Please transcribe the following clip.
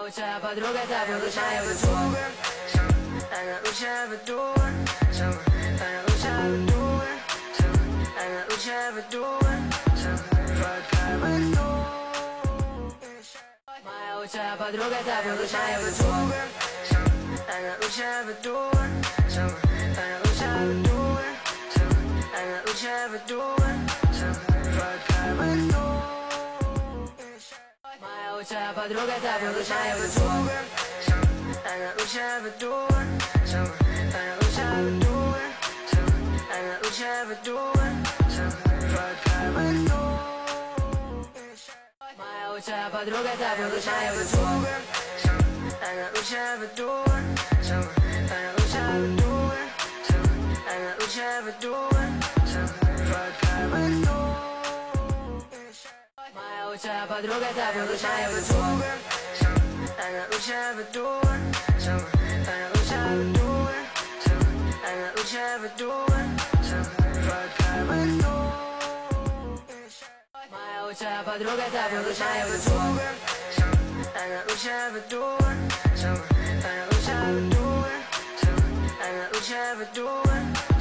лучшая подруга зовут моя подруга. Она лучшая подруга. Она лучшая подруга. Она лучшая подруга. Моя лучшая подруга зовут моя подруга. Она лучшая подруга. Она лучшая подруга. Она лучшая подруга. Моя лучшая подруга зовут моя подруга. Она лучшая подруга. Она лучшая подруга. Она лучшая подруга. Моя лучшая подруга зовут моя подруга. Она лучшая подруга. Она лучшая подруга. Она лучшая подруга. Моя лучшая подруга зовут моя подруга. Она лучшая подруга. Она лучшая подруга. Она лучшая подруга. Моя лучшая подруга зовут моя подруга. Она лучшая подруга. Она лучшая подруга. Она лучшая подруга.